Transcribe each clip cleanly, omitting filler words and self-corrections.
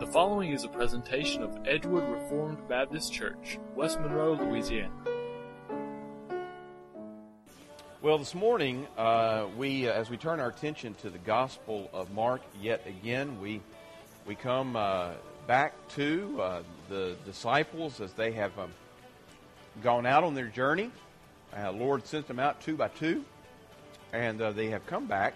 following is a presentation of Edgewood Reformed Baptist Church, West Monroe, Louisiana. Well, this morning, as we turn our attention to the Gospel of Mark yet again, we come back to the disciples as they have gone out on their journey. Lord sent them out 2 by 2, and they have come back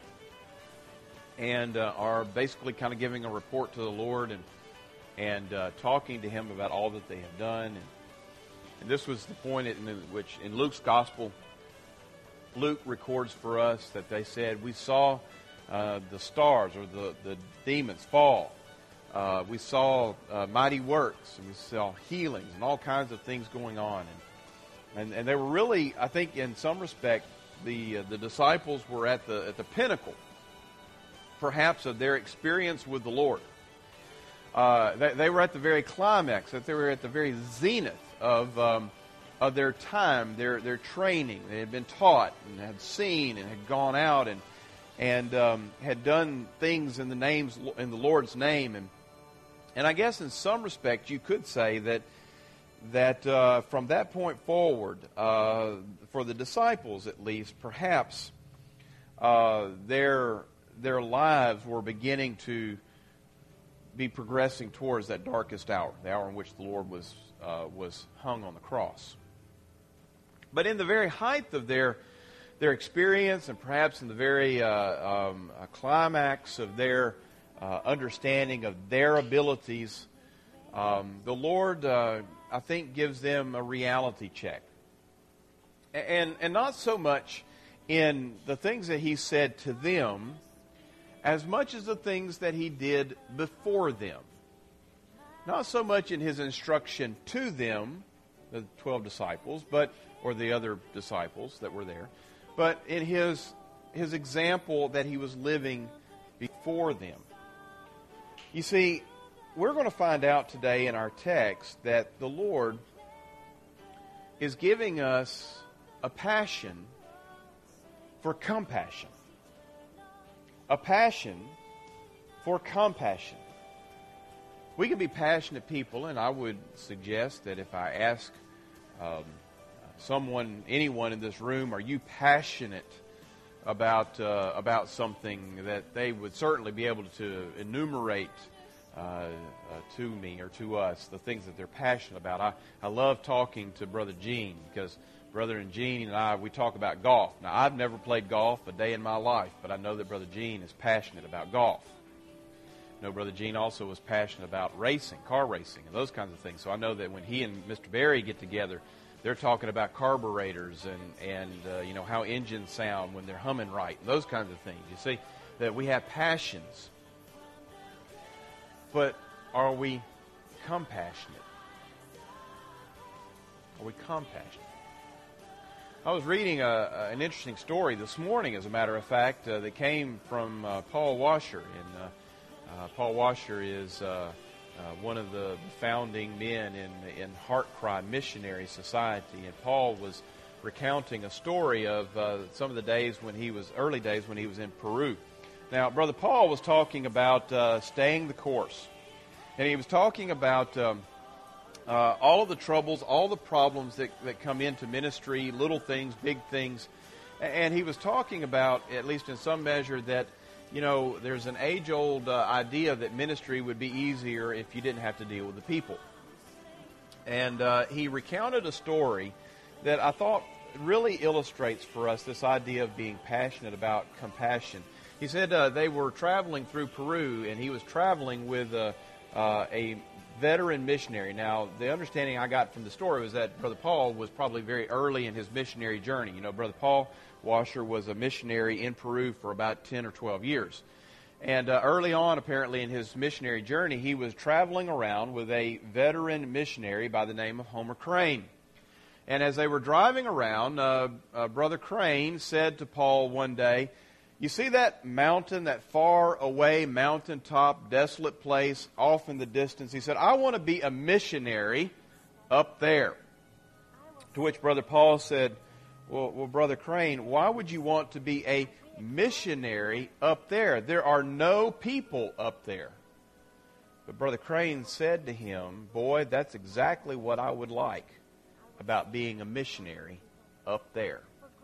and are basically kind of giving a report to the Lord and talking to Him about all that they have done. And this was the point in which, in Luke's Gospel, Luke records for us that they said, we saw the stars or the demons fall. We saw mighty works, and we saw healings and all kinds of things going on. And they were really, I think, in some respect, the disciples were at the pinnacle, perhaps, of their experience with the Lord. They were at the very climax, that they were at the very zenith of their time, their training. They had been taught and had seen and had gone out and had done things in the Lord's name. And I guess in some respect you could say that from that point forward, for the disciples at least, perhaps their lives were beginning to be progressing towards that darkest hour, the hour in which the Lord was hung on the cross. But in the very height of their experience, and perhaps in the very climax of their understanding of their abilities, the Lord, I think, gives them a reality check. And not so much in the things that He said to them, as much as the things that He did before them. Not so much in His instruction to them, the 12 disciples, or the other disciples that were there, but in His example that He was living before them. You see, we're going to find out today in our text that the Lord is giving us a passion for compassion. A passion for compassion. We can be passionate people, and I would suggest that if I ask anyone in this room, are you passionate about something, that they would certainly be able to enumerate to me or to us the things that they're passionate about. I love talking to Brother Gene, because Brother Gene and I, we talk about golf. Now, I've never played golf a day in my life, but I know that Brother Gene is passionate about golf. I know Brother Gene also was passionate about racing, car racing, and those kinds of things. So I know that when he and Mr. Barry get together, they're talking about carburetors and how engines sound when they're humming right, and those kinds of things. You see, that we have passions. But are we compassionate? Are we compassionate? I was reading an interesting story this morning, as a matter of fact, that came from Paul Washer. And Paul Washer is one of the founding men in Heart Cry Missionary Society. And Paul was recounting a story of some of the early days when he was in Peru. Now, Brother Paul was talking about staying the course. And he was talking about all of the troubles, all the problems that come into ministry, little things, big things. And he was talking about, at least in some measure, that, there's an age-old idea that ministry would be easier if you didn't have to deal with the people. And he recounted a story that I thought really illustrates for us this idea of being passionate about compassion. He said they were traveling through Peru, and he was traveling with a veteran missionary. Now, the understanding I got from the story was that Brother Paul was probably very early in his missionary journey. Brother Paul Washer was a missionary in Peru for about 10 or 12 years. And early on, apparently, in his missionary journey, he was traveling around with a veteran missionary by the name of Homer Crane. And as they were driving around, Brother Crane said to Paul one day, "You see that mountain, that far away mountaintop, desolate place off in the distance?" He said, "I want to be a missionary up there." To which Brother Paul said, well, Brother Crane, why would you want to be a missionary up there? There are no people up there. But Brother Crane said to him, "Boy, that's exactly what I would like about being a missionary up there."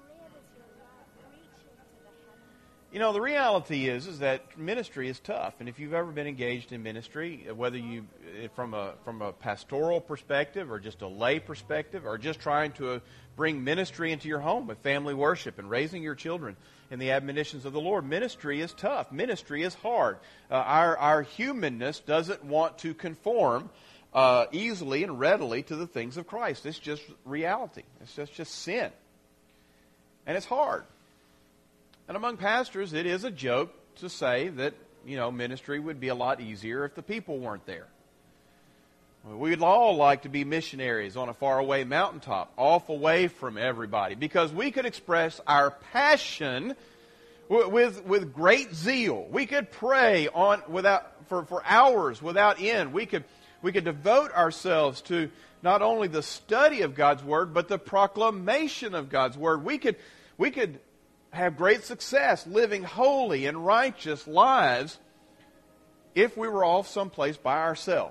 You know, the reality is that ministry is tough, and if you've ever been engaged in ministry, whether you from a pastoral perspective or just a lay perspective, or just trying to bring ministry into your home with family worship and raising your children in the admonitions of the Lord, ministry is tough. Ministry is hard. Our humanness doesn't want to conform easily and readily to the things of Christ. It's just reality. It's just sin, and it's hard. And among pastors, it is a joke to say that, ministry would be a lot easier if the people weren't there. We'd all like to be missionaries on a faraway mountaintop, off away from everybody, because we could express our passion with great zeal. We could pray for hours without end. We could devote ourselves to not only the study of God's Word, but the proclamation of God's Word. We could have great success living holy and righteous lives if we were off someplace by ourselves.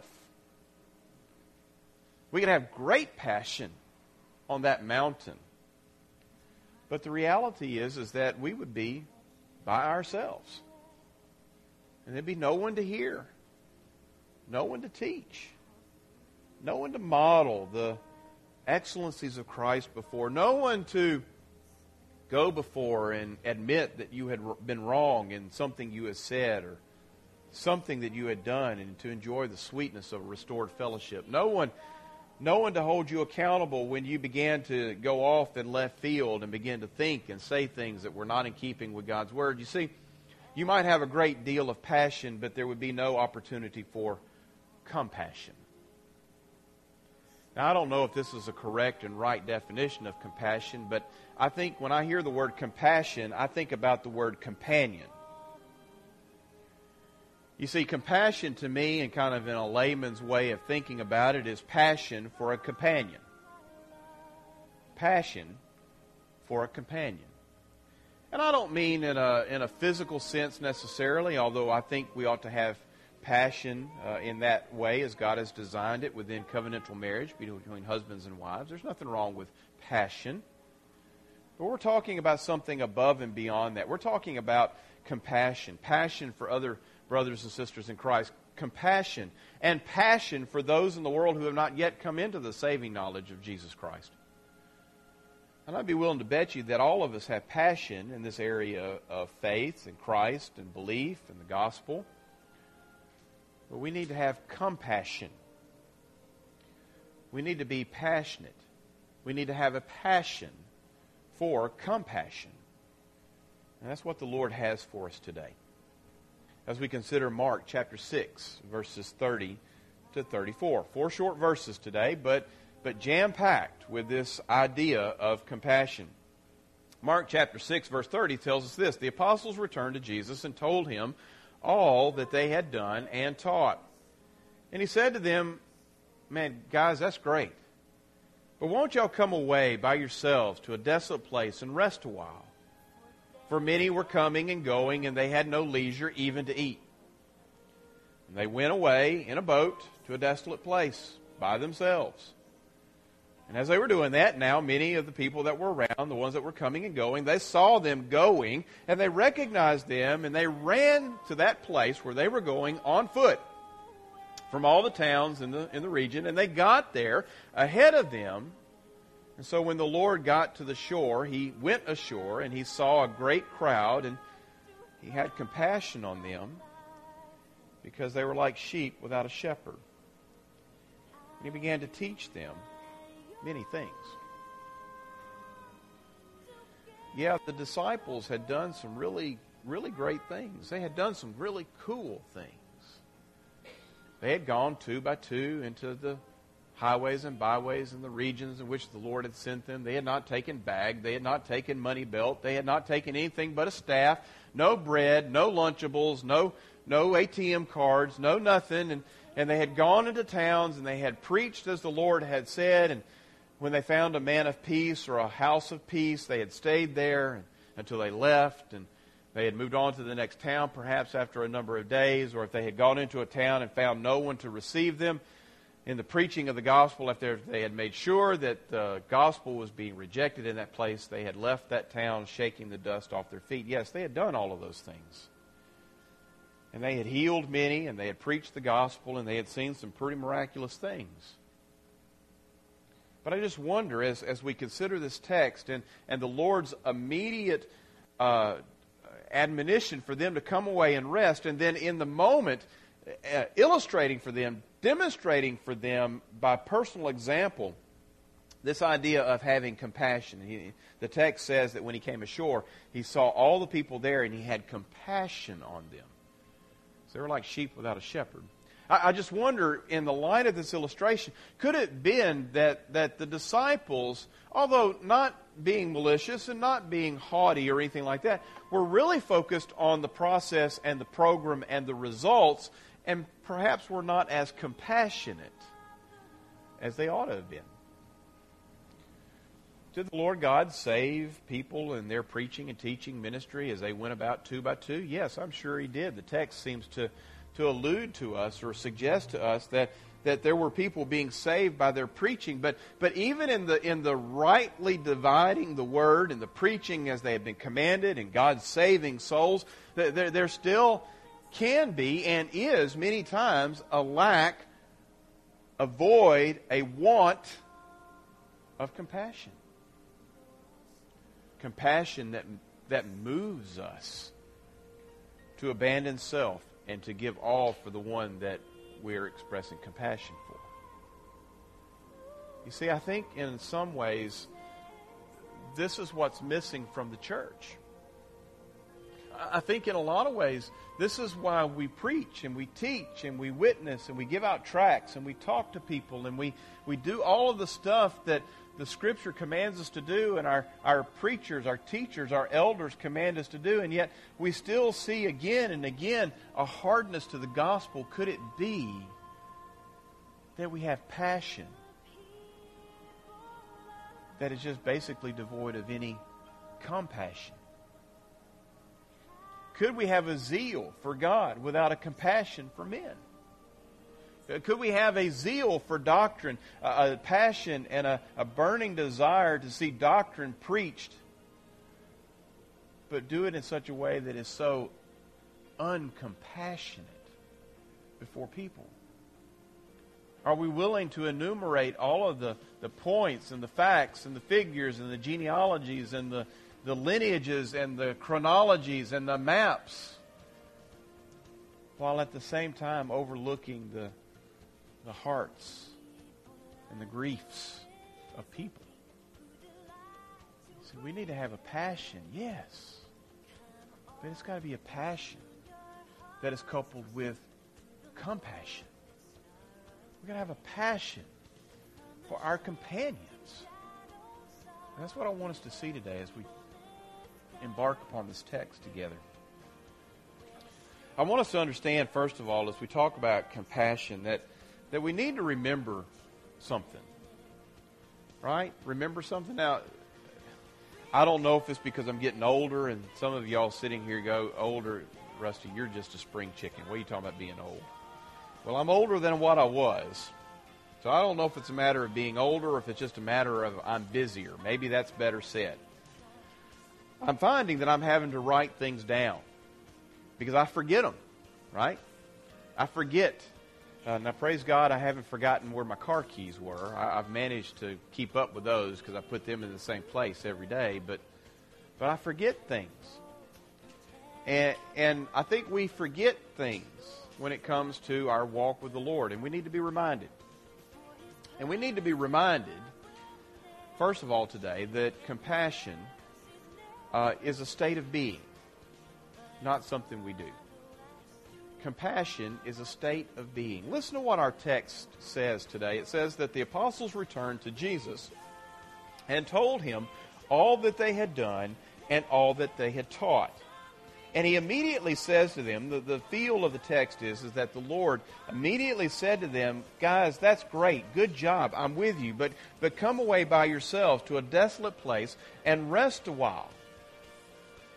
We could have great passion on that mountain. But the reality is that we would be by ourselves. And there'd be no one to hear, no one to teach, no one to model the excellencies of Christ before, no one to go before and admit that you had been wrong in something you had said or something that you had done, and to enjoy the sweetness of restored fellowship. No one to hold you accountable when you began to go off in left field and begin to think and say things that were not in keeping with God's Word. You see, you might have a great deal of passion, but there would be no opportunity for compassion. Now, I don't know if this is a correct and right definition of compassion, but I think when I hear the word compassion, I think about the word companion. You see, compassion to me, and kind of in a layman's way of thinking about it, is passion for a companion. Passion for a companion. And I don't mean in a physical sense necessarily, although I think we ought to have passion in that way as God has designed it within covenantal marriage between husbands and wives. There's nothing wrong with passion. But we're talking about something above and beyond that. We're talking about compassion, passion for other brothers and sisters in Christ, compassion and passion for those in the world who have not yet come into the saving knowledge of Jesus Christ. And I'd be willing to bet you that all of us have passion in this area of faith in Christ and belief in the gospel. But we need to have compassion. We need to be passionate. We need to have a passion for compassion. And that's what the Lord has for us today. As we consider Mark chapter 6, verses 30 to 34. 4 short verses today, but jam-packed with this idea of compassion. Mark chapter 6, verse 30 tells us this: "The apostles returned to Jesus and told him all that they had done and taught. And he said to them, 'Man, guys, that's great. But won't y'all come away by yourselves to a desolate place and rest a while? For many were coming and going, and they had no leisure even to eat.' And they went away in a boat to a desolate place by themselves. And as they were doing that, now many of the people that were around, the ones that were coming and going, they saw them going, and they recognized them, and they ran to that place where they were going on foot from all the towns in the region, and they got there ahead of them. And so when the Lord got to the shore, he went ashore, and he saw a great crowd, and he had compassion on them because they were like sheep without a shepherd. And he began to teach them many things." Yeah, the disciples had done some really, really great things. They had done some really cool things. They had gone 2 by 2 into the highways and byways in the regions in which the Lord had sent them. They had not taken bag. They had not taken money belt. They had not taken anything but a staff. No bread, no Lunchables, no ATM cards, no nothing. And they had gone into towns, and they had preached as the Lord had said. And when they found a man of peace or a house of peace, they had stayed there until they left. And they had moved on to the next town perhaps after a number of days, or if they had gone into a town and found no one to receive them in the preaching of the gospel, if they had made sure that the gospel was being rejected in that place, they had left that town shaking the dust off their feet. Yes, they had done all of those things. And they had healed many, and they had preached the gospel, and they had seen some pretty miraculous things. But I just wonder, as we consider this text and the Lord's immediate admonition for them to come away and rest, and then in the moment illustrating for them, demonstrating for them by personal example, this idea of having compassion. The text says that when he came ashore, he saw all the people there and he had compassion on them. So they were like sheep without a shepherd. I just wonder, in the light of this illustration, could it have been that the disciples, although not being malicious and not being haughty or anything like that, were really focused on the process and the program and the results, and perhaps were not as compassionate as they ought to have been? Did the Lord God save people in their preaching and teaching ministry as they went about two by two? Yes, I'm sure He did. The text seems to allude to us or suggest to us that there were people being saved by their preaching. But even in the rightly dividing the word and the preaching as they have been commanded and God saving souls, there still can be and is many times a lack, a void, a want of compassion. Compassion that moves us to abandon self and to give all for the one that we're expressing compassion for. You see, I think in some ways, this is what's missing from the church. I think in a lot of ways, this is why we preach and we teach and we witness and we give out tracts and we talk to people and we do all of the stuff that the Scripture commands us to do, and our preachers, our teachers, our elders command us to do, and yet we still see again and again a hardness to the gospel. Could it be that we have passion that is just basically devoid of any compassion? Could we have a zeal for God without a compassion for men? Could we have a zeal for doctrine, a passion and a burning desire to see doctrine preached, but do it in such a way that is so uncompassionate before people? Are we willing to enumerate all of the points and the facts and the figures and the genealogies and the lineages and the chronologies and the maps, while at the same time overlooking the hearts and the griefs of people? So we need to have a passion, yes, but it's got to be a passion that is coupled with compassion. We've got to have a passion for our companions. And that's what I want us to see today as we embark upon this text together. I want us to understand, first of all, as we talk about compassion, that we need to remember something. Right? Remember something. Now, I don't know if it's because I'm getting older, and some of y'all sitting here go, older, Rusty, you're just a spring chicken. What are you talking about being old? Well, I'm older than what I was. So I don't know if it's a matter of being older or if it's just a matter of I'm busier. Maybe that's better said. I'm finding that I'm having to write things down because I forget them, right? I forget. Now, praise God, I haven't forgotten where my car keys were. I've managed to keep up with those because I put them in the same place every day. But I forget things. And I think we forget things when it comes to our walk with the Lord. And we need to be reminded. And we need to be reminded, first of all today, that compassion is a state of being, not something we do. Compassion is a state of being. Listen to what our text says today. It says that the apostles returned to Jesus and told him all that they had done and all that they had taught. And he immediately says to them, the feel of the text is that the Lord immediately said to them, guys, that's great, good job, I'm with you, but come away by yourselves to a desolate place and rest a while.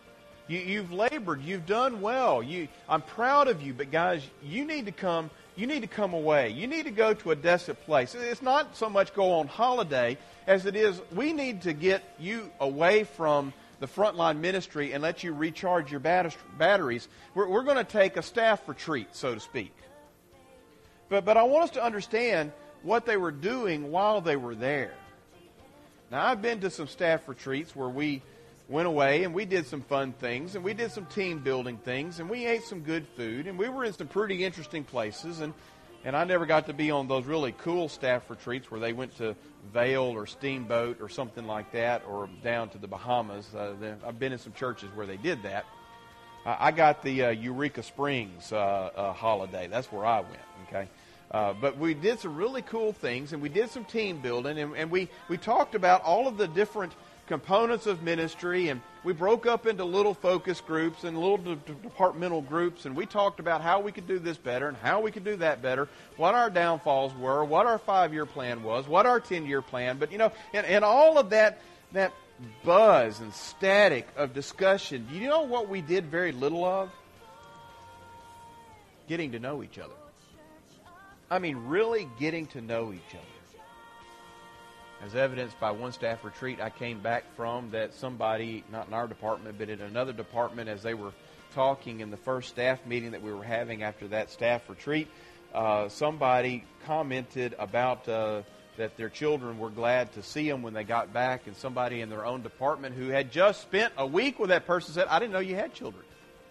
You've labored. You've done well. I'm proud of you. But guys, you need to come. You need to come away. You need to go to a desolate place. It's not so much go on holiday as it is we need to get you away from the frontline ministry and let you recharge your batteries. We're going to take a staff retreat, so to speak. But I want us to understand what they were doing while they were there. Now, I've been to some staff retreats where we went away and we did some fun things and we did some team building things and we ate some good food and we were in some pretty interesting places, and I never got to be on those really cool staff retreats where they went to Vail or Steamboat or something like that, or down to the Bahamas. I've been in some churches where they did that. I got the Eureka Springs holiday. That's where I went, okay? But we did some really cool things, and we did some team building, and we talked about all of the different components of ministry, and we broke up into little focus groups and little departmental groups, and we talked about how we could do this better and how we could do that better, what our downfalls were, what our 5-year plan was, what our 10-year plan. But, and all of that buzz and static of discussion, do you know what we did very little of? Getting to know each other. I mean, really getting to know each other. As evidenced by one staff retreat I came back from, that somebody, not in our department, but in another department, as they were talking in the first staff meeting that we were having after that staff retreat, somebody commented about that their children were glad to see them when they got back, and somebody in their own department who had just spent a week with that person said, "I didn't know you had children."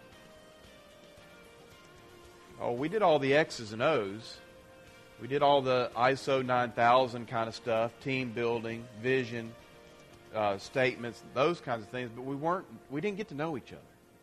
Oh, we did all the X's and O's. We did all the ISO 9000 kind of stuff, team building, vision, statements, those kinds of things, but we didn't get to know each other.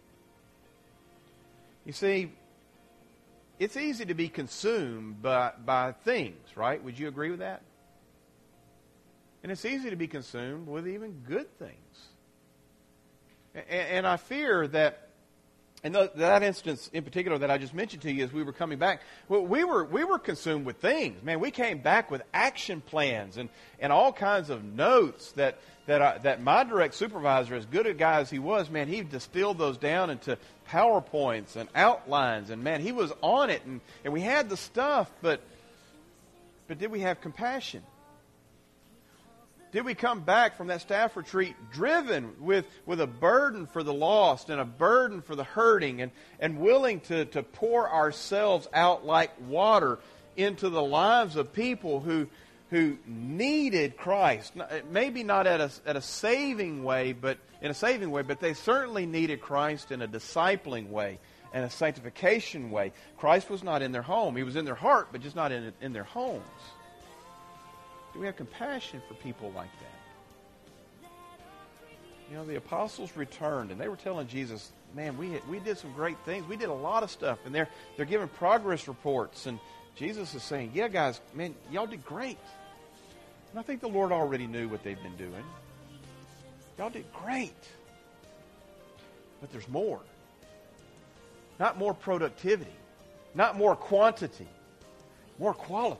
You see, it's easy to be consumed by things, right? Would you agree with that? And it's easy to be consumed with even good things. And I fear that, and that instance in particular that I just mentioned to you as we were coming back, we were consumed with things. Man, we came back with action plans and all kinds of notes that my direct supervisor, as good a guy as he was, man, he distilled those down into PowerPoints and outlines, and man, he was on it, and we had the stuff, but did we have compassion? Did we come back from that staff retreat driven with a burden for the lost and a burden for the hurting, and willing to pour ourselves out like water into the lives of people who needed Christ? Maybe not at a saving way, but they certainly needed Christ in a discipling way and a sanctification way. Christ was not in their home. He was in their heart, but just not in their homes. Do we have compassion for people like that? You know, the apostles returned, and they were telling Jesus, man, we did some great things. We did a lot of stuff, and they're giving progress reports. And Jesus is saying, yeah, guys, man, y'all did great. And I think the Lord already knew what they've been doing. Y'all did great. But there's more. Not more productivity. Not more quantity. More quality.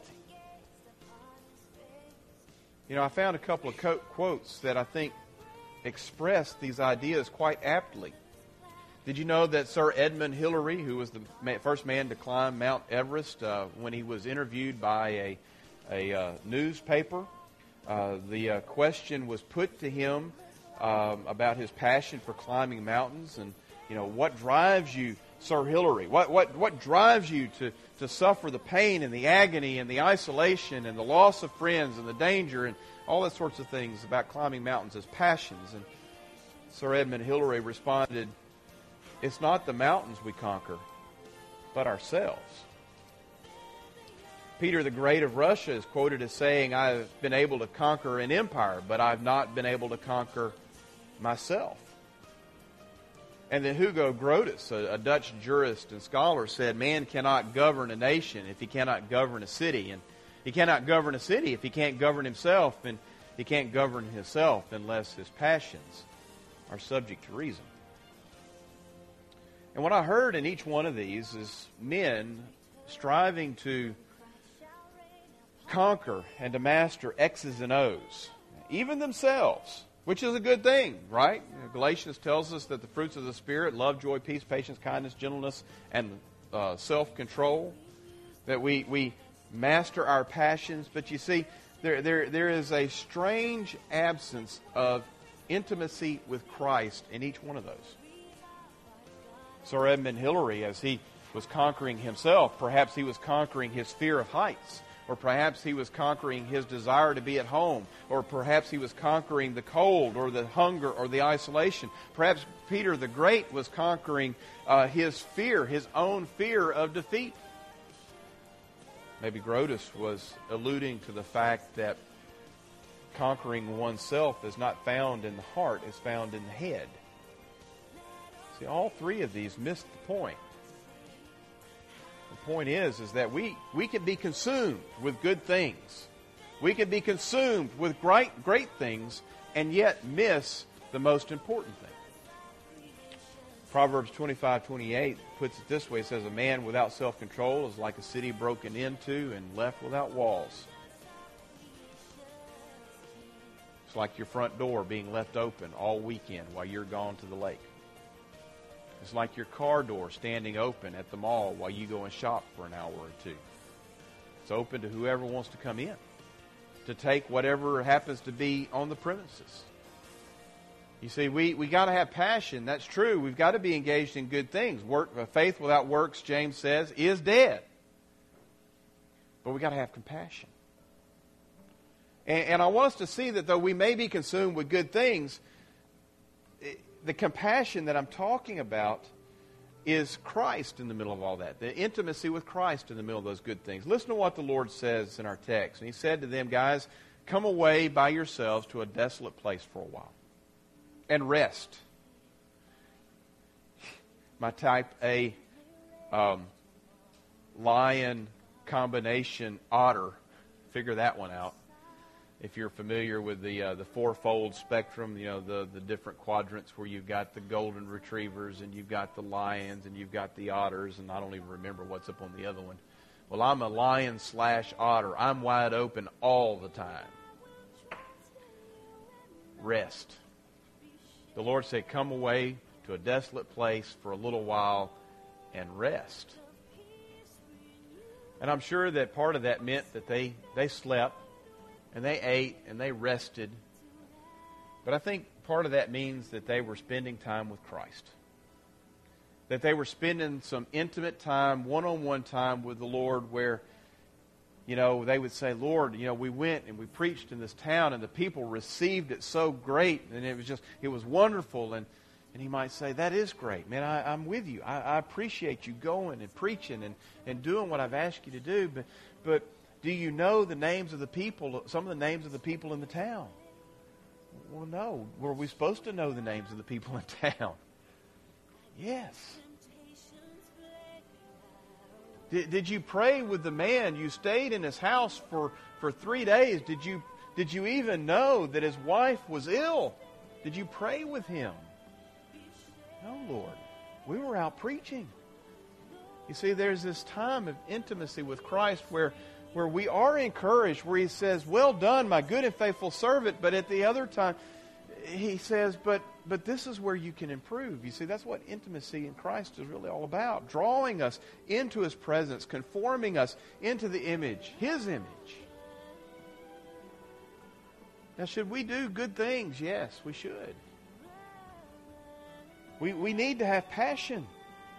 You know, I found a couple of quotes that I think express these ideas quite aptly. Did you know that Sir Edmund Hillary, who was the first man to climb Mount Everest, when he was interviewed by a newspaper, the question was put to him about his passion for climbing mountains, and, you know, what drives you, Sir Hillary? What drives you to suffer the pain and the agony and the isolation and the loss of friends and the danger and all that sorts of things about climbing mountains as passions? And Sir Edmund Hillary responded, "It's not the mountains we conquer, but ourselves." Peter the Great of Russia is quoted as saying, "I've been able to conquer an empire, but I've not been able to conquer myself." And then Hugo Grotius, a Dutch jurist and scholar, said, "Man cannot govern a nation if he cannot govern a city. And he cannot govern a city if he can't govern himself. And he can't govern himself unless his passions are subject to reason." And what I heard in each one of these is men striving to conquer and to master X's and O's, even themselves, which is a good thing, right? Galatians tells us that the fruits of the Spirit, love, joy, peace, patience, kindness, gentleness, and self-control, that we master our passions. But you see, there is a strange absence of intimacy with Christ in each one of those. Sir Edmund Hillary, as he was conquering himself, perhaps he was conquering his fear of heights, or perhaps he was conquering his desire to be at home, or perhaps he was conquering the cold or the hunger or the isolation. Perhaps Peter the Great was conquering his fear, his own fear of defeat. Maybe Grotius was alluding to the fact that conquering oneself is not found in the heart, it's found in the head. See, all three of these miss the point. The point is that we can be consumed with good things. We can be consumed with great things and yet miss the most important thing. Proverbs 25:28 puts it this way. It says, a man without self-control is like a city broken into and left without walls. It's like your front door being left open all weekend while you're gone to the lake. It's like your car door standing open at the mall while you go and shop for an hour or two. It's open to whoever wants to come in, to take whatever happens to be on the premises. You see, we got to have passion. That's true. We've got to be engaged in good things. Faith without works, James says, is dead. But we got to have compassion. And I want us to see that though we may be consumed with good things, the compassion that I'm talking about is Christ in the middle of all that. The intimacy with Christ in the middle of those good things. Listen to what the Lord says in our text. And He said to them, guys, come away by yourselves to a desolate place for a while and rest. My type A lion combination otter. Figure that one out. If you're familiar with the fourfold spectrum, you know, the different quadrants where you've got the golden retrievers and you've got the lions and you've got the otters, and I don't even remember what's up on the other one. Well, I'm a lion/otter. I'm wide open all the time. Rest. The Lord said, come away to a desolate place for a little while and rest. And I'm sure that part of that meant that they slept, and they ate, and they rested. But I think part of that means that they were spending time with Christ. That they were spending some intimate time, one-on-one time with the Lord where, you know, they would say, Lord, you know, we went and we preached in this town, and the people received it so great, and it was wonderful. And He might say, that is great. Man, I'm with you. I appreciate you going and preaching and doing what I've asked you to do. But do you know the names of the people, some of the names of the people in the town? Well, no. Were we supposed to know the names of the people in town? Yes. Did you pray with the man? You stayed in his house for 3 days. Did you even know that his wife was ill? Did you pray with him? No, Lord. We were out preaching. You see, there's this time of intimacy with Christ where we are encouraged, where He says, well done, my good and faithful servant. But at the other time, He says, but this is where you can improve. You see, that's what intimacy in Christ is really all about. Drawing us into His presence, conforming us into the image, His image. Now, should we do good things? Yes, we should. We need to have passion.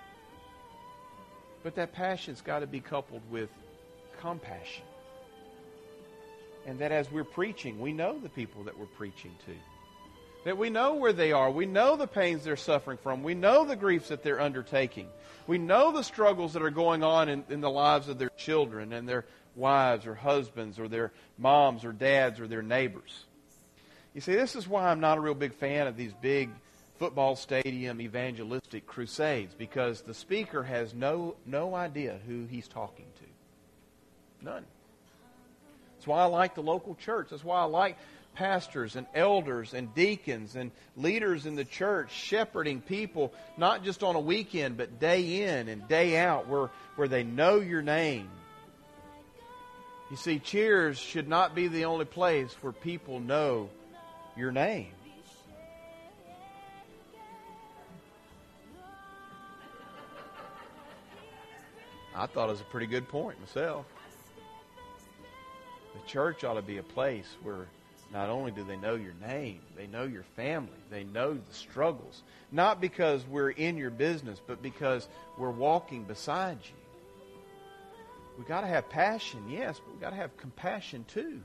But that passion's got to be coupled with compassion. And that as we're preaching, we know the people that we're preaching to. That we know where they are. We know the pains they're suffering from. We know the griefs that they're undertaking. We know the struggles that are going on in the lives of their children and their wives or husbands or their moms or dads or their neighbors. You see, this is why I'm not a real big fan of these big football stadium evangelistic crusades, because the speaker has no idea who he's talking to. None. That's why I like the local church. That's why I like pastors and elders and deacons and leaders in the church shepherding people, not just on a weekend, but day in and day out, where they know your name. You see, Cheers should not be the only place where people know your name. I thought it was a pretty good point myself. The church ought to be a place where not only do they know your name, they know your family, they know the struggles. Not because we're in your business, but because we're walking beside you. We've got to have passion, yes, but we've got to have compassion too.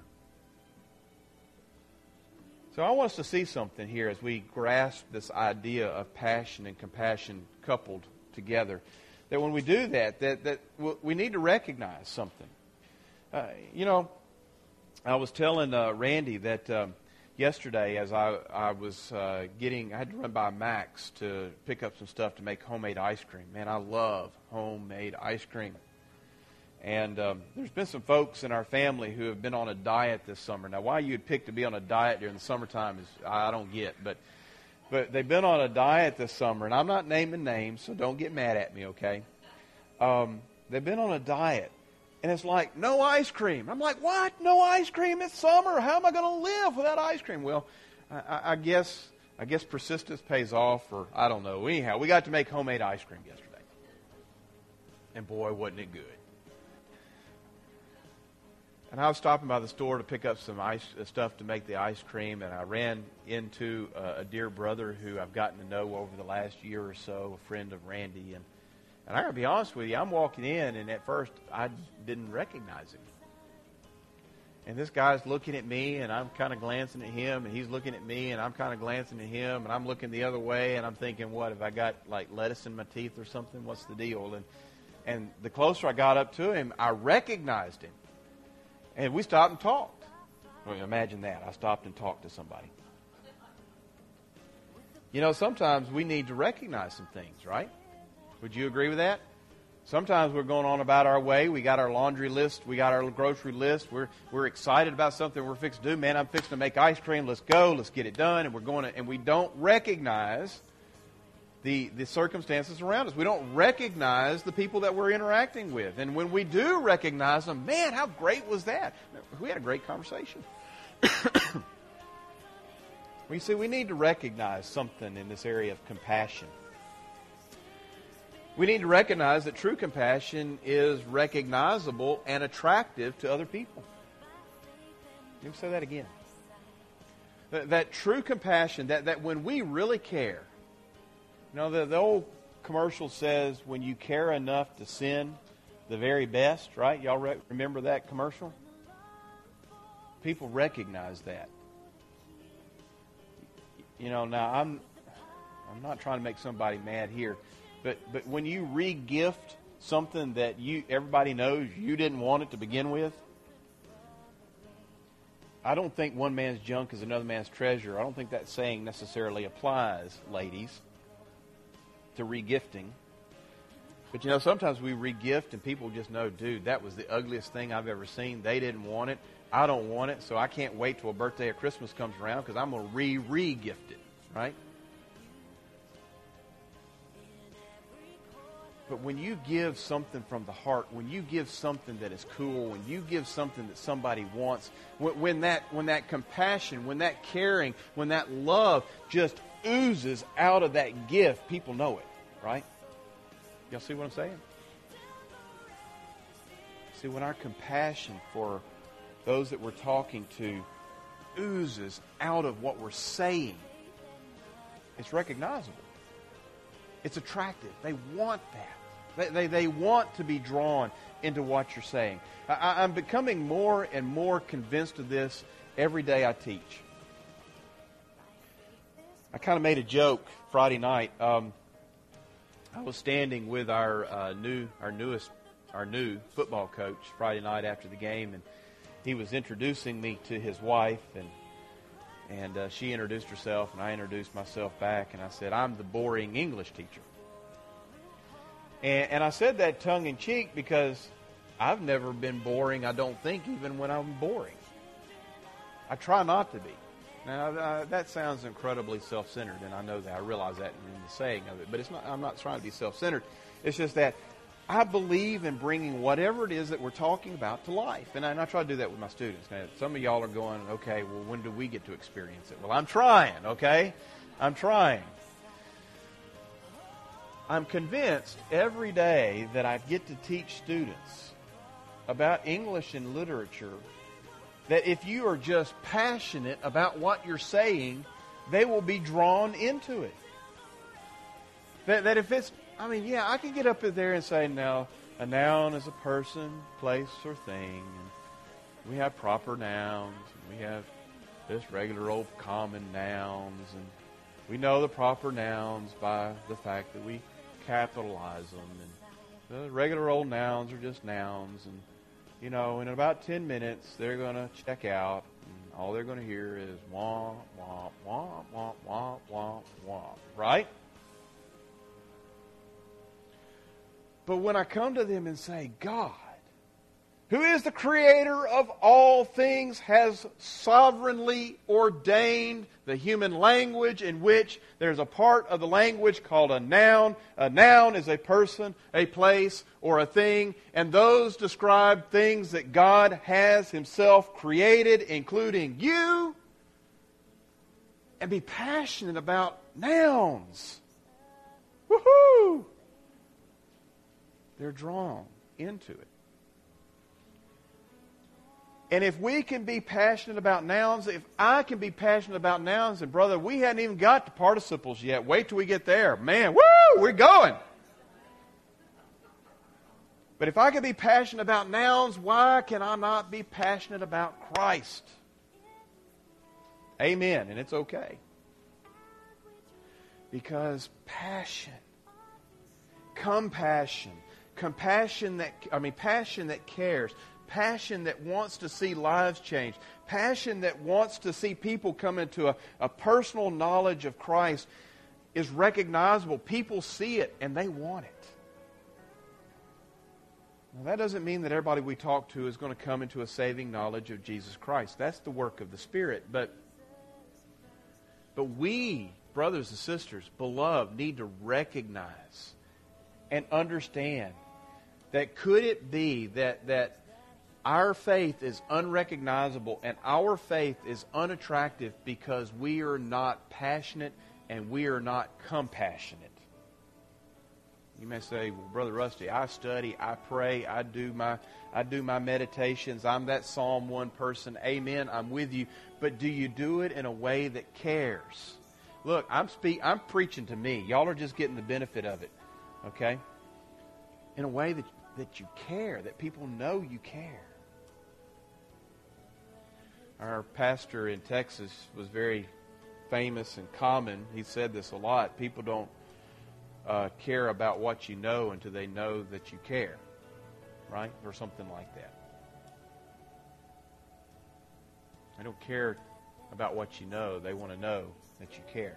So I want us to see something here as we grasp this idea of passion and compassion coupled together. That when we do that we need to recognize something. I was telling Randy that yesterday as I was I had to run by Max to pick up some stuff to make homemade ice cream. Man, I love homemade ice cream. And there's been some folks in our family who have been on a diet this summer. Now, why you'd pick to be on a diet during the summertime is I don't get. But they've been on a diet this summer, and I'm not naming names, so don't get mad at me, okay? They've been on a diet, and it's like, no ice cream. I'm like, what? No ice cream? It's summer. How am I going to live without ice cream? Well, I guess persistence pays off, or I don't know. Anyhow, we got to make homemade ice cream yesterday. And boy, wasn't it good. And I was stopping by the store to pick up some ice stuff to make the ice cream, and I ran into a dear brother who I've gotten to know over the last year or so, a friend of Randy. And I got to be honest with you, I'm walking in, and at first I didn't recognize him. And this guy's looking at me, and I'm kind of glancing at him, and he's looking at me, and I'm kind of glancing at him, and I'm looking the other way, and I'm thinking, what, have I got like lettuce in my teeth or something? What's the deal? And the closer I got up to him, I recognized him. And we stopped and talked. Well, imagine that. I stopped and talked to somebody. You know, sometimes we need to recognize some things, right? Would you agree with that? Sometimes we're going on about our way. We got our laundry list. We got our grocery list. We're excited about something we're fixing to do. Man, I'm fixing to make ice cream. Let's go. Let's get it done. And we're going to, and we don't recognize the circumstances around us. We don't recognize the people that we're interacting with. And when we do recognize them, man, how great was that? We had a great conversation. Well, you see, we need to recognize something in this area of compassion. We need to recognize that true compassion is recognizable and attractive to other people. Let me say that again. That true compassion, that when we really care. You know, the old commercial says, when you care enough to sin the very best, right? Y'all remember that commercial? People recognize that. You know, now I'm not trying to make somebody mad here, but when you re-gift something that everybody knows you didn't want it to begin with, I don't think one man's junk is another man's treasure. I don't think that saying necessarily applies, ladies, to regifting. But you know, sometimes we regift and people just know, dude, that was the ugliest thing I've ever seen. They didn't want it. I don't want it, so I can't wait till a birthday or Christmas comes around because I'm going to re-gift it, right? But when you give something from the heart, when you give something that is cool, when you give something that somebody wants, when that compassion, when that caring, when that love just oozes out of that gift, people know it, right? Y'all see what I'm saying? See, when our compassion for those that we're talking to oozes out of what we're saying, it's recognizable. It's attractive. They want that. They want to be drawn into what you're saying. I'm becoming more and more convinced of this every day I teach. I kind of made a joke Friday night. I was standing with our new football coach Friday night after the game, and he was introducing me to his wife, and she introduced herself, and I introduced myself back, and I said, I'm the boring English teacher. And I said that tongue-in-cheek because I've never been boring, I don't think, even when I'm boring. I try not to be. Now, that sounds incredibly self-centered, and I know that. I realize that in the saying of it. But it's not. I'm not trying to be self-centered. It's just that I believe in bringing whatever it is that we're talking about to life. And I try to do that with my students. Now, some of y'all are going, okay, well, when do we get to experience it? Well, I'm trying, okay? I'm trying. I'm convinced every day that I get to teach students about English and literature that if you are just passionate about what you're saying, they will be drawn into it. That if it's, I can get up there and say, now, a noun is a person, place, or thing. And we have proper nouns. And we have just regular old common nouns. And we know the proper nouns by the fact that we capitalize them. And the regular old nouns are just nouns. And, in about 10 minutes, they're going to check out. And all they're going to hear is wah, wah, wah, wah, wah, wah, wah. Right? But when I come to them and say, God, who is the creator of all things, has sovereignly ordained the human language in which there's a part of the language called a noun. A noun is a person, a place, or a thing. And those describe things that God has Himself created, including you. And be passionate about nouns. Woohoo! They're drawn into it. And if we can be passionate about nouns, if I can be passionate about nouns, and brother, we hadn't even got to participles yet. Wait till we get there. Man, woo, we're going. But if I can be passionate about nouns, why can I not be passionate about Christ? Amen. And it's okay. Because passion, compassion, passion that cares, passion that wants to see lives change, passion that wants to see people come into a personal knowledge of Christ is recognizable. People see it and they want it. Now, that doesn't mean that everybody we talk to is going to come into a saving knowledge of Jesus Christ. That's the work of the Spirit. But we, brothers and sisters, beloved, need to recognize and understand that could it be that our faith is unrecognizable and our faith is unattractive because we are not passionate and we are not compassionate. You may say, well, Brother Rusty, I study, I pray, I do my meditations. I'm that Psalm 1 person. Amen, I'm with you. But do you do it in a way that cares? Look, I'm preaching to me. Y'all are just getting the benefit of it. Okay? In a way that you care, that people know you care. Our pastor in Texas was very famous and common. He said this a lot. People don't care about what you know until they know that you care. Right? Or something like that. They don't care about what you know. They want to know that you care.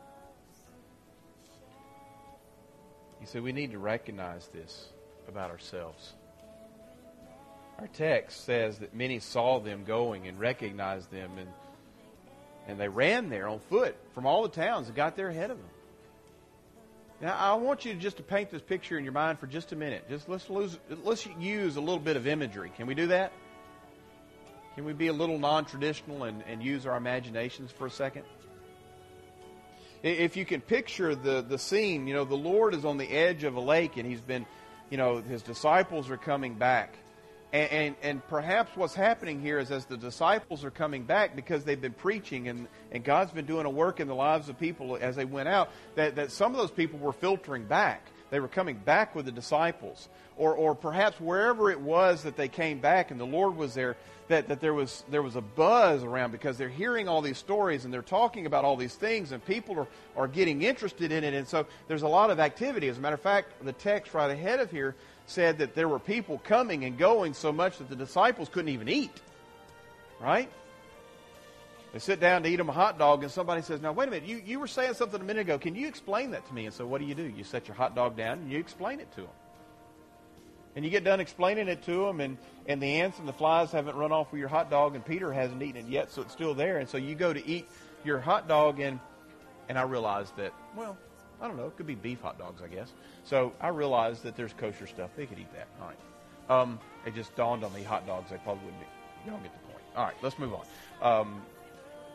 He said we need to recognize this about ourselves. Our text says that many saw them going and recognized them, and they ran there on foot from all the towns and got there ahead of them. Now, I want you just to paint this picture in your mind for just a minute. Let's use a little bit of imagery. Can we do that? Can we be a little non-traditional and use our imaginations for a second? If you can picture the scene, the Lord is on the edge of a lake and He's been, His disciples are coming back. And perhaps what's happening here is as the disciples are coming back because they've been preaching and God's been doing a work in the lives of people as they went out, that some of those people were filtering back. They were coming back with the disciples. Or perhaps wherever it was that they came back and the Lord was there, that there was a buzz around because they're hearing all these stories and they're talking about all these things and people are getting interested in it. And so there's a lot of activity. As a matter of fact, the text right ahead of here said that there were people coming and going so much that the disciples couldn't even eat. Right? They sit down to eat them a hot dog and somebody says, now wait a minute, you were saying something a minute ago. Can you explain that to me? And so what do? You set your hot dog down and you explain it to them. And you get done explaining it to them and the ants and the flies haven't run off with your hot dog and Peter hasn't eaten it yet, so it's still there. And so you go to eat your hot dog and I realized that, well, I don't know, it could be beef hot dogs, I guess. So I realized that there's kosher stuff. They could eat that. All right. It just dawned on me, hot dogs, they probably wouldn't be. You don't get the point. All right, let's move on.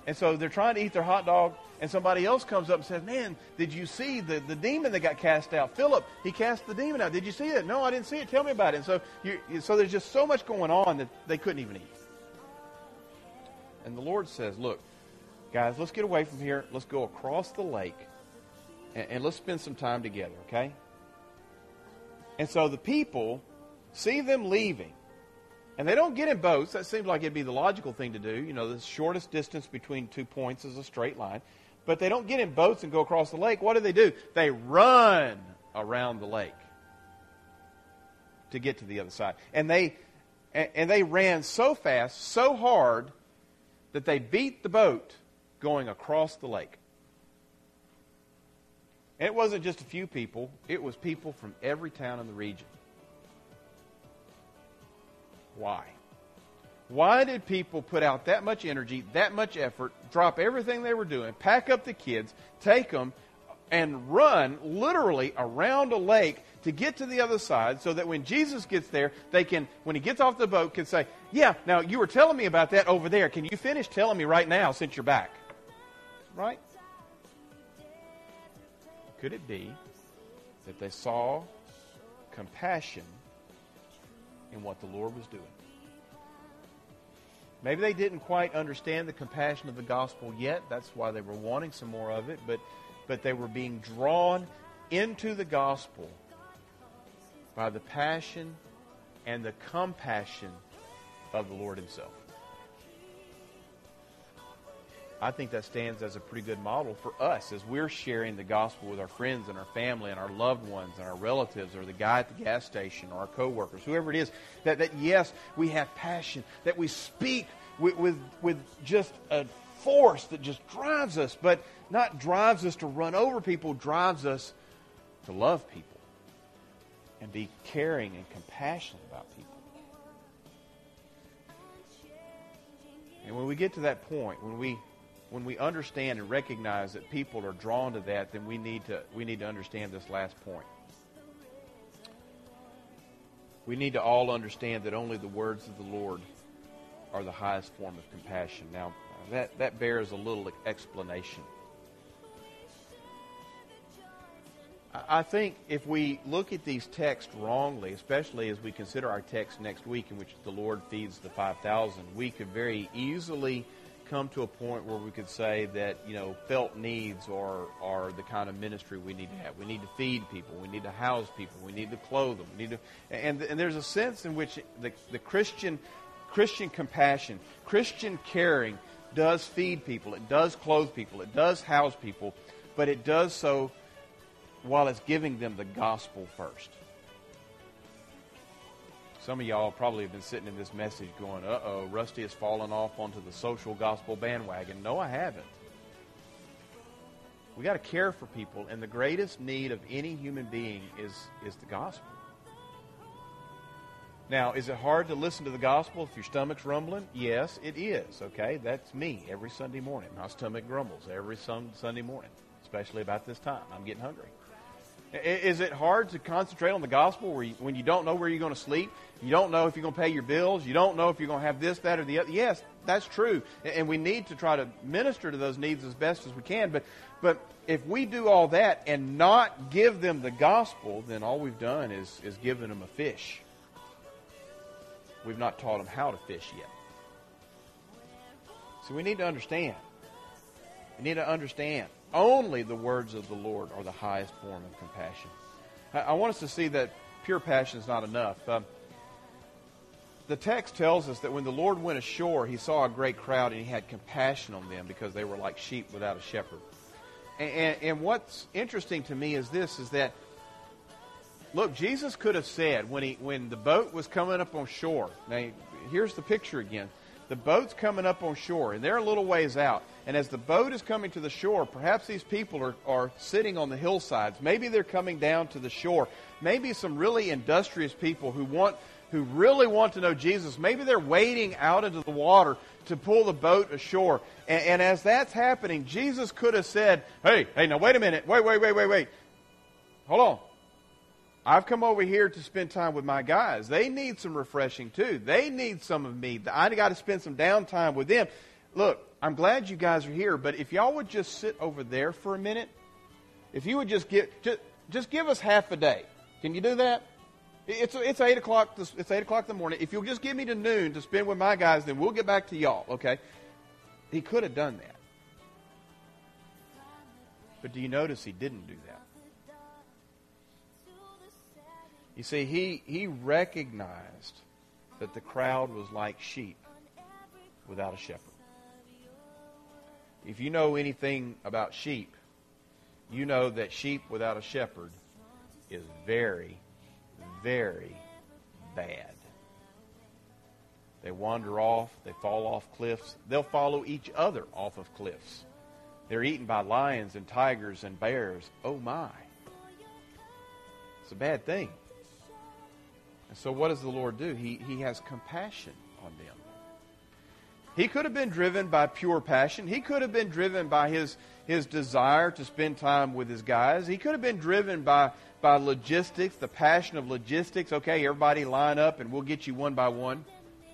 And so they're trying to eat their hot dog, and somebody else comes up and says, man, did you see the demon that got cast out? Philip, he cast the demon out. Did you see it? No, I didn't see it. Tell me about it. And so there's just so much going on that they couldn't even eat. And the Lord says, look, guys, let's get away from here. Let's go across the lake, and let's spend some time together, okay? And so the people see them leaving. And they don't get in boats. That seems like it'd be the logical thing to do. You know, the shortest distance between 2 points is a straight line. But they don't get in boats and go across the lake. What do? They run around the lake to get to the other side. And they ran so fast, so hard, that they beat the boat going across the lake. And it wasn't just a few people. It was people from every town in the region. Why? Why did people put out that much energy, that much effort, drop everything they were doing, pack up the kids, take them, and run literally around a lake to get to the other side so that when Jesus gets there, they can, when he gets off the boat, can say, yeah, now you were telling me about that over there. Can you finish telling me right now since you're back? Right? Could it be that they saw compassion in what the Lord was doing? Maybe they didn't quite understand the compassion of the gospel yet. That's why they were wanting some more of it. But they were being drawn into the gospel by the passion and the compassion of the Lord himself. I think that stands as a pretty good model for us as we're sharing the gospel with our friends and our family and our loved ones and our relatives or the guy at the gas station or our coworkers, whoever it is, that yes, we have passion, that we speak with just a force that just drives us, but not drives us to run over people, drives us to love people and be caring and compassionate about people. And when we get to that point, when we understand and recognize that people are drawn to that, then we need to understand this last point. We need to all understand that only the words of the Lord are the highest form of compassion. Now, that bears a little explanation. I think if we look at these texts wrongly, especially as we consider our text next week in which the Lord feeds the 5,000, we could very easily come to a point where we could say that, felt needs are the kind of ministry we need to have. We need to feed people. We need to house people. We need to clothe them. And there's a sense in which the Christian compassion, Christian caring does feed people. It does clothe people. It does house people. But it does so while it's giving them the gospel first. Some of y'all probably have been sitting in this message going, uh-oh, Rusty has fallen off onto the social gospel bandwagon. No, I haven't. We got to care for people, and the greatest need of any human being is the gospel. Now, is it hard to listen to the gospel if your stomach's rumbling? Yes, it is, okay? That's me every Sunday morning. My stomach grumbles every Sunday morning, especially about this time. I'm getting hungry. Is it hard to concentrate on the gospel when you don't know where you're going to sleep? You don't know if you're going to pay your bills. You don't know if you're going to have this, that, or the other. Yes, that's true. And we need to try to minister to those needs as best as we can. But if we do all that and not give them the gospel, then all we've done is given them a fish. We've not taught them how to fish yet. So we need to understand. We need to understand. Only the words of the Lord are the highest form of compassion. I want us to see that pure passion is not enough. The text tells us that when the Lord went ashore, he saw a great crowd and he had compassion on them because they were like sheep without a shepherd. And what's interesting to me is that, look, Jesus could have said when the boat was coming up on shore. Now, here's the picture again. The boat's coming up on shore, and they're a little ways out. And as the boat is coming to the shore, perhaps these people are sitting on the hillsides. Maybe they're coming down to the shore. Maybe some really industrious people who really want to know Jesus. Maybe they're wading out into the water to pull the boat ashore. And as that's happening, Jesus could have said, hey, now wait a minute. Wait. Hold on. I've come over here to spend time with my guys. They need some refreshing too. They need some of me. I got to spend some downtime with them. Look, I'm glad you guys are here, but if y'all would just sit over there for a minute, if you would just give us half a day. Can you do that? It's 8 o'clock. It's 8 o'clock in the morning. If you'll just give me to noon to spend with my guys, then we'll get back to y'all. Okay? He could have done that, but do you notice he didn't do that? You see, he recognized that the crowd was like sheep without a shepherd. If you know anything about sheep, you know that sheep without a shepherd is very, very bad. They wander off. They fall off cliffs. They'll follow each other off of cliffs. They're eaten by lions and tigers and bears. Oh my. It's a bad thing. And so what does the Lord do? He has compassion on them. He could have been driven by pure passion. He could have been driven by his desire to spend time with his guys. He could have been driven by logistics, the passion of logistics. Okay, everybody line up and we'll get you one by one.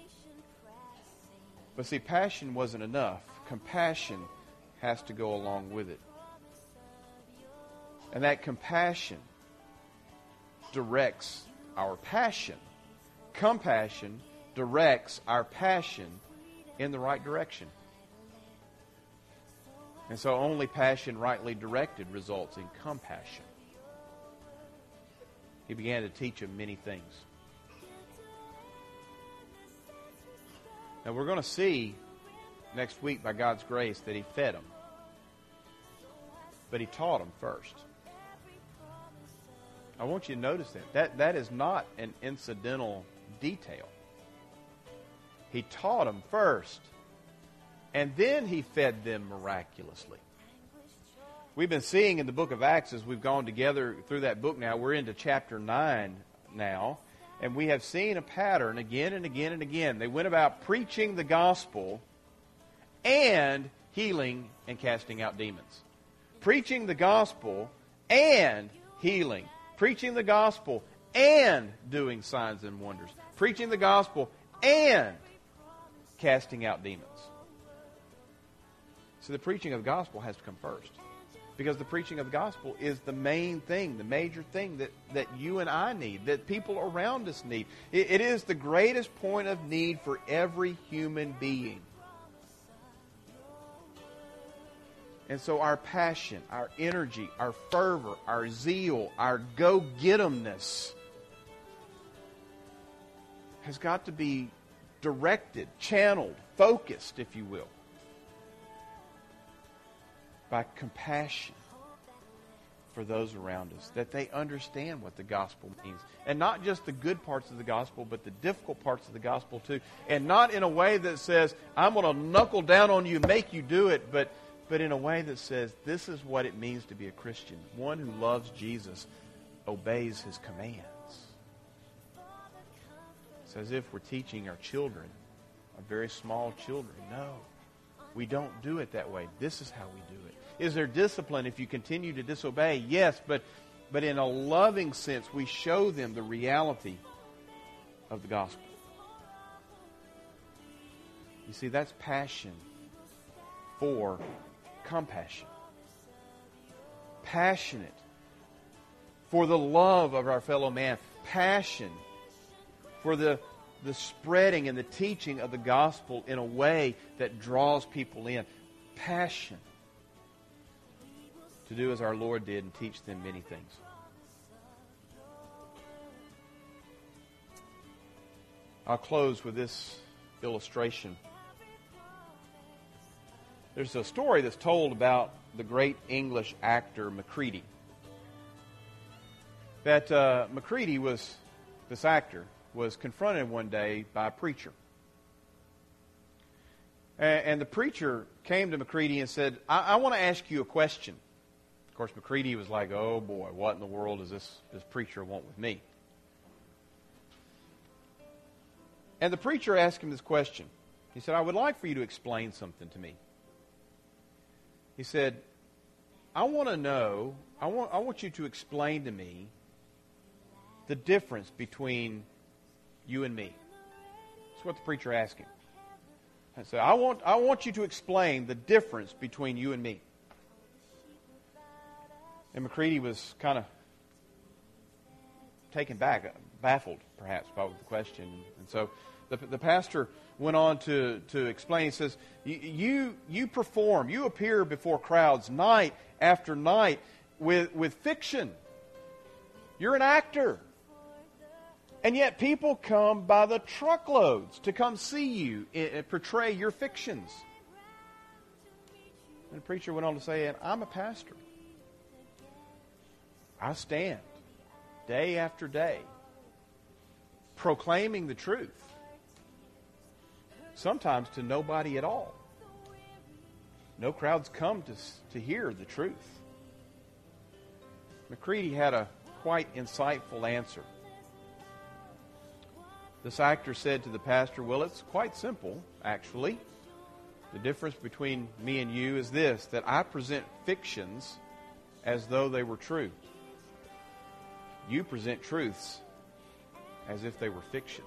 But see, passion wasn't enough. Compassion has to go along with it. And that compassion directs our passion. Compassion directs our passion in the right direction. And so only passion rightly directed results in compassion. He began to teach him many things. Now we're going to see next week, by God's grace, that he fed them. But he taught them first. I want you to notice that. That is not an incidental detail. He taught them first, and then he fed them miraculously. We've been seeing in the book of Acts as we've gone together through that book now. We're into chapter 9 now, and we have seen a pattern again and again and again. They went about preaching the gospel and healing and casting out demons. Preaching the gospel and healing. Preaching the gospel and doing signs and wonders. Preaching the gospel and casting out demons. So the preaching of the gospel has to come first. Because the preaching of the gospel is the main thing, the major thing that you and I need, that people around us need. It is the greatest point of need for every human being. And so our passion, our energy, our fervor, our zeal, our go-get-emness has got to be directed, channeled, focused, if you will, by compassion for those around us, that they understand what the gospel means. And not just the good parts of the gospel, but the difficult parts of the gospel too. And not in a way that says, I'm going to knuckle down on you and make you do it, but in a way that says, this is what it means to be a Christian. One who loves Jesus obeys his commands. It's as if we're teaching our children, our very small children. No, we don't do it that way. This is how we do it. Is there discipline if you continue to disobey? Yes, but in a loving sense, we show them the reality of the gospel. You see, that's passion for compassion. Passionate for the love of our fellow man. Passion for the spreading and the teaching of the gospel in a way that draws people in. Passion to do as our Lord did and teach them many things. I'll close with this illustration. There's a story that's told about the great English actor Macready. That Macready this actor, was confronted one day by a preacher. And the preacher came to Macready and said, I want to ask you a question. Of course, Macready was like, oh boy, what in the world does this preacher want with me? And the preacher asked him this question. He said, I would like for you to explain something to me. He said, I want to know, I want you to explain to me the difference between you and me. That's what the preacher asked him. And so I want you to explain the difference between you and me. And McCready was kind of taken back, baffled perhaps by the question. And so the pastor went on to explain. He says, you perform, you appear before crowds night after night with fiction. You're an actor. And yet people come by the truckloads to come see you portray your fictions. And the preacher went on to say, and I'm a pastor. I stand day after day proclaiming the truth. Sometimes to nobody at all. No crowds come to hear the truth. McCready had a quite insightful answer. This actor said to the pastor, well, it's quite simple, actually. The difference between me and you is this, that I present fictions as though they were true. You present truths as if they were fictions.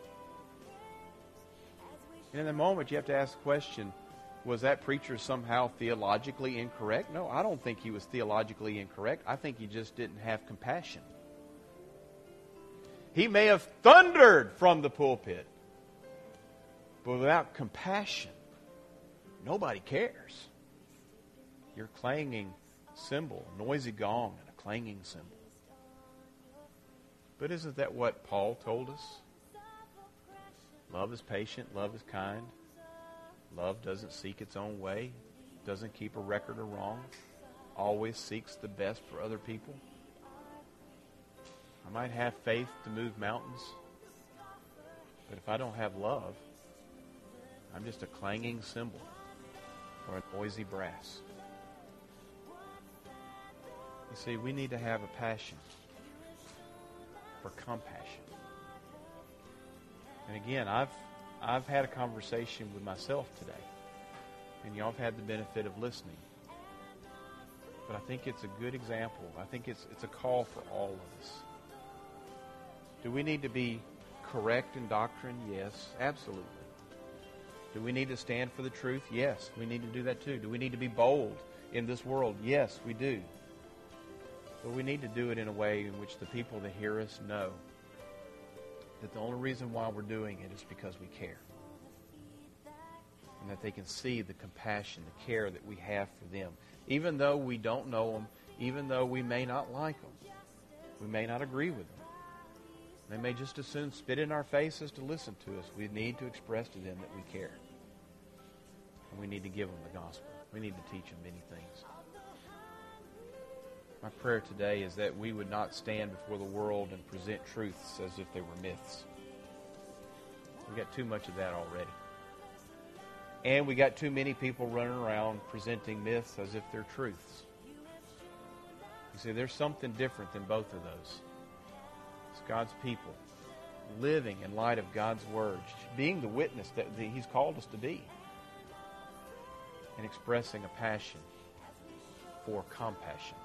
And in the moment, you have to ask the question, was that preacher somehow theologically incorrect? No, I don't think he was theologically incorrect. I think he just didn't have compassion. He may have thundered from the pulpit, but without compassion, nobody cares. You're a clanging cymbal, a noisy gong and a clanging cymbal. But isn't that what Paul told us? Love is patient, love is kind. Love doesn't seek its own way, doesn't keep a record of wrong, always seeks the best for other people. I might have faith to move mountains, but if I don't have love, I'm just a clanging cymbal or a noisy brass. You see, we need to have a passion for compassion. And again, I've had a conversation with myself today, and y'all have had the benefit of listening. But I think it's a good example. I think it's a call for all of us. Do we need to be correct in doctrine? Yes, absolutely. Do we need to stand for the truth? Yes, we need to do that too. Do we need to be bold in this world? Yes, we do. But we need to do it in a way in which the people that hear us know that the only reason why we're doing it is because we care. And that they can see the compassion, the care that we have for them. Even though we don't know them, even though we may not like them, we may not agree with them. They may just as soon spit in our faces to listen to us. We need to express to them that we care. And we need to give them the gospel. We need to teach them many things. My prayer today is that we would not stand before the world and present truths as if they were myths. We got too much of that already. And we got too many people running around presenting myths as if they're truths. You see, there's something different than both of those. It's God's people living in light of God's Word, being the witness that He's called us to be, and expressing a passion for compassion.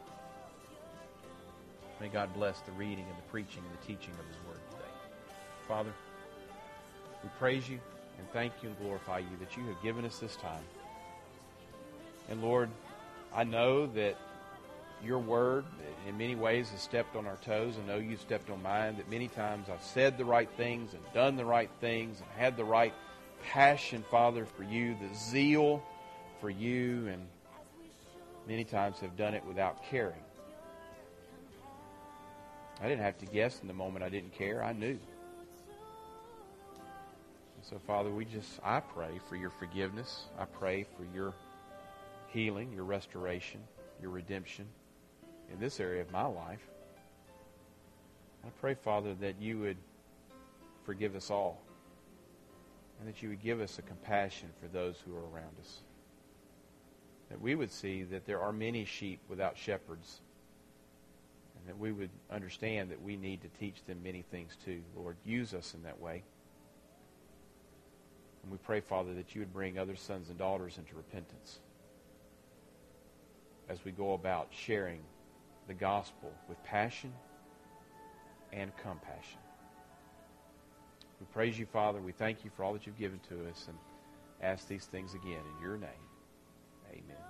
May God bless the reading and the preaching and the teaching of His Word today. Father, we praise You and thank You and glorify You that You have given us this time. And Lord, I know that Your Word in many ways has stepped on our toes. I know You've stepped on mine, that many times I've said the right things and done the right things and had the right passion, Father, for You, the zeal for You, and many times have done it without caring. I didn't have to guess in the moment I didn't care. I knew. And so, Father, I pray for Your forgiveness. I pray for Your healing, Your restoration, Your redemption in this area of my life. I pray, Father, that You would forgive us all and that You would give us a compassion for those who are around us. That we would see that there are many sheep without shepherds, and that we would understand that we need to teach them many things too. Lord, use us in that way. And we pray, Father, that You would bring other sons and daughters into repentance as we go about sharing the gospel with passion and compassion. We praise You, Father. We thank You for all that You've given to us. And ask these things again in your name. Amen.